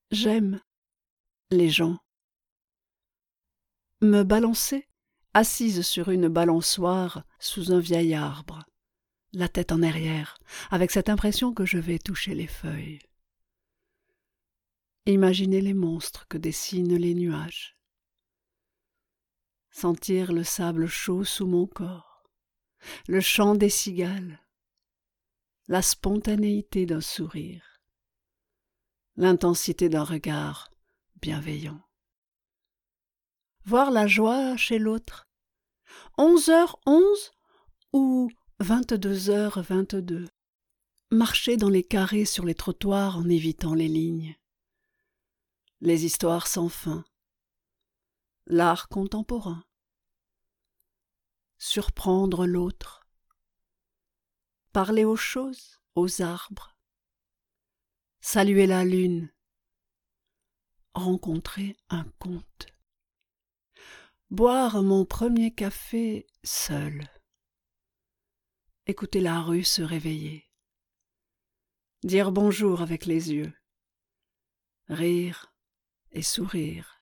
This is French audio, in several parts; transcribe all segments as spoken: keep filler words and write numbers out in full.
J'aime les gens. Me balancer, assise sur une balançoire sous un vieil arbre, la tête en arrière, avec cette impression que je vais toucher les feuilles. Imaginer les monstres que dessinent les nuages. Sentir le sable chaud sous mon corps, le chant des cigales, la spontanéité d'un sourire, l'intensité d'un regard bienveillant. Voir la joie chez l'autre, onze heures onze ou vingt-deux heures vingt-deux. Marcher dans les carrés sur les trottoirs en évitant les lignes. Les histoires sans fin. L'art contemporain. Surprendre l'autre. Parler aux choses, aux arbres. Saluer la lune. Rencontrer un conte. Boire mon premier café seul. Écouter la rue se réveiller. Dire bonjour avec les yeux. Rire et sourire.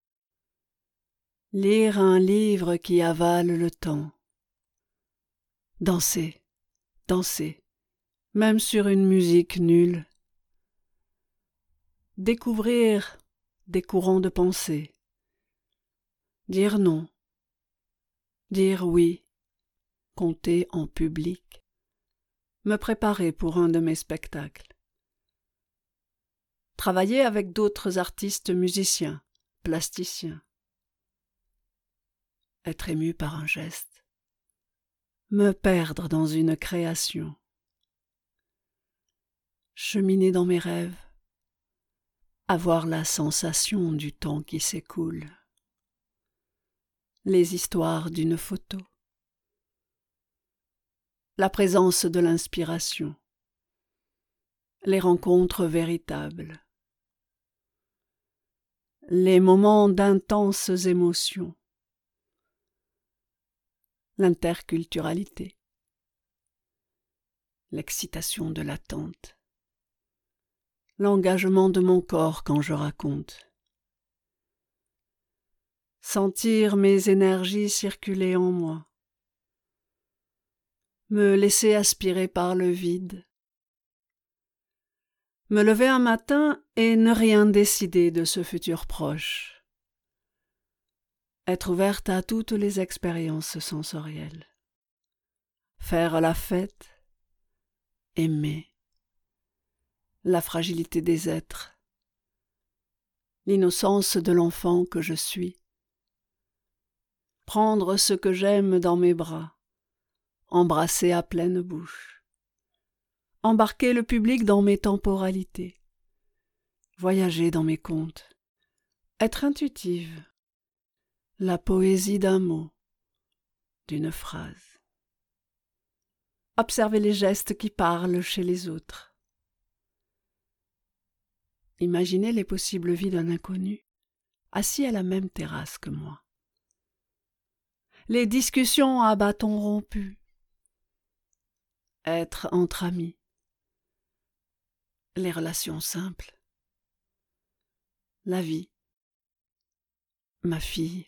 Lire un livre qui avale le temps. Danser, danser, même sur une musique nulle. Découvrir des courants de pensée. Dire non, dire oui, compter en public, me préparer pour un de mes spectacles. Travailler avec d'autres artistes musiciens, plasticiens. Être ému par un geste. Me perdre dans une création. Cheminer dans mes rêves. Avoir la sensation du temps qui s'écoule. Les histoires d'une photo. La présence de l'inspiration. Les rencontres véritables. Les moments d'intenses émotions. L'interculturalité. L'excitation de l'attente. L'engagement de mon corps quand je raconte. Sentir mes énergies circuler en moi. Me laisser aspirer par le vide. Me lever un matin et ne rien décider de ce futur proche. Être ouverte à toutes les expériences sensorielles. Faire la fête. Aimer. La fragilité des êtres. L'innocence de l'enfant que je suis. Prendre ce que j'aime dans mes bras. Embrasser à pleine bouche. Embarquer le public dans mes temporalités. Voyager dans mes contes. Être intuitive. La poésie d'un mot, d'une phrase. Observer les gestes qui parlent chez les autres. Imaginer les possibles vies d'un inconnu, assis à la même terrasse que moi. Les discussions à bâtons rompus. Être entre amis. Les relations simples. La vie. Ma fille.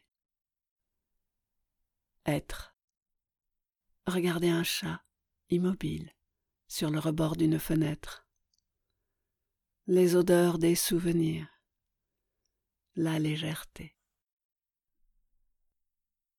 Être. Regarder un chat immobile sur le rebord d'une fenêtre. Les odeurs des souvenirs. La légèreté.